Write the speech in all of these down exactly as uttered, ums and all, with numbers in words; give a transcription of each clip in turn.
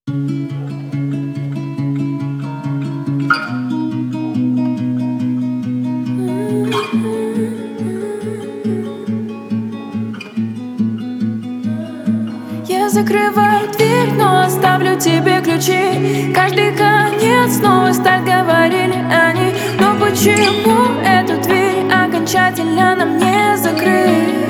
Я закрываю дверь, но оставлю тебе ключи. Каждый конец снова старт, говорили они. Но почему эту дверь окончательно нам не закрыть?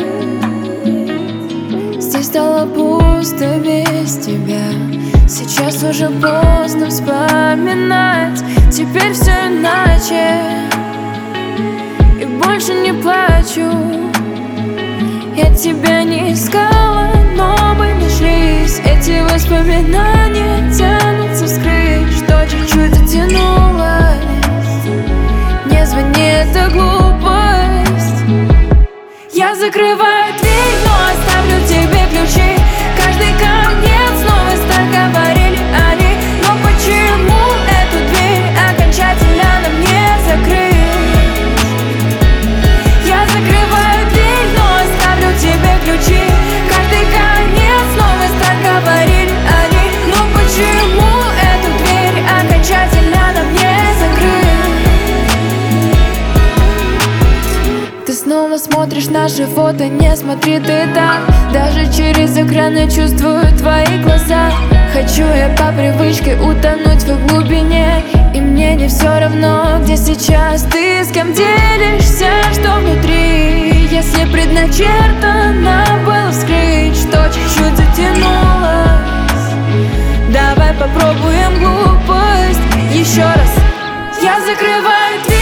Здесь стало пусто без тебя. Сейчас уже поздно вспоминать. Теперь все иначе, и больше не плачу. Я тебя не искала, но мы нашлись. Эти воспоминания тянутся вскрыть, что чуть-чуть затянулось. Не звони, это глупость. Я закрываю дверь, но оставлю тебе ключи. Каждый конец новый старт, говорили они. Но почему эту дверь окончательно нам не закрыть? Я закрываю дверь, но оставлю тебе ключи. Каждый конец новый старт, говорили они. Но почему эту дверь окончательно нам не закрыть? Ты снова смотришь наши фото, не смотри ты так. Даже через экран я чувствую твои глаза. Хочу я по привычке утонуть в их глубине. И мне не все равно, где сейчас ты, с кем делишься, что внутри. Если предначертано было вскрыть, что чуть-чуть затянулось, давай попробуем глупость еще раз. Я закрываю дверь.